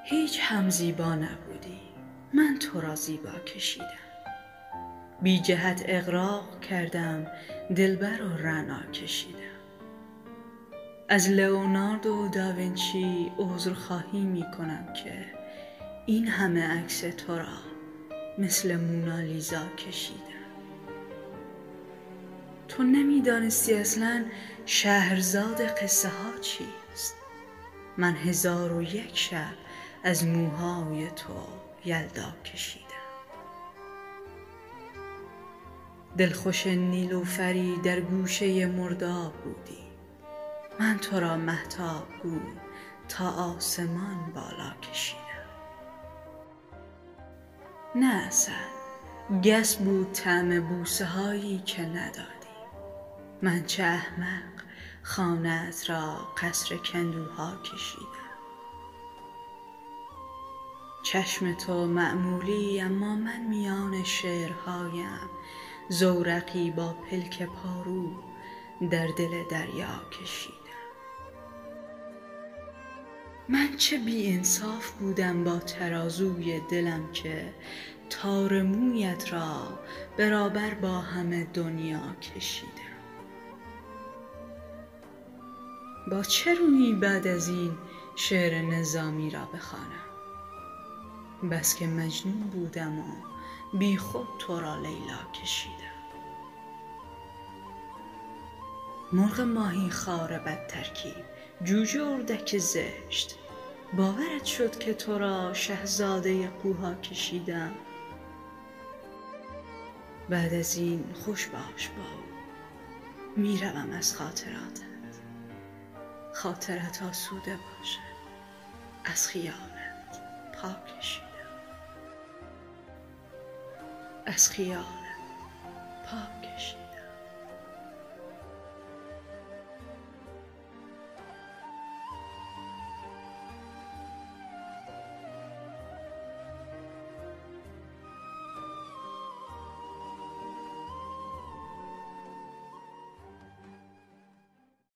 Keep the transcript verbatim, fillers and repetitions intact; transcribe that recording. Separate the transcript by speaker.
Speaker 1: هیچ هم زیبا نبودی، من تو را زیبا کشیدم. بی جهت اغراق کردم، دلبر و رعنا کشیدم. از لئوناردو داوینچی عذرخواهی می کنم که این همه عکس تو را مثل مونالیزا کشیدم. تو نمی دانستی اصلاً شهرزاد قصه ها چیست. من هزار و یک شب از موهای تو یلدا کشیدم. دلخوش نیلوفری در گوشه مرداب بودی، من تو را مهتاب گو تا آسمان بالا کشیدم. نه اصل گس بود طعم بوسه هایی که ندادی، من چه احمق خانه‌ات را قصر کندوها کشیدم. چشم تو معمولی اما من میان شعرهایم زورقی با پلک پارو در دل دریا کشیدم. من چه بی انصاف بودم با ترازوی دلم که تار مویت را برابر با همه دنیا کشیدم. با چه رویی بعد از این شعر نظامی را بخوانم؟ بس که مجنون بودم و بی خود تو را لیلا کشیدم. مرغ ماهی خوار بد ترکیب، جوجه اردک زشت، باورت شد که تو را شهزاده قوها کشیدم؟ بعد از این خوش باش با میروم از خاطراتت، خاطرت آسوده باشد، از خیالت پاک کشیدم. از خیالت پاک کشیدم.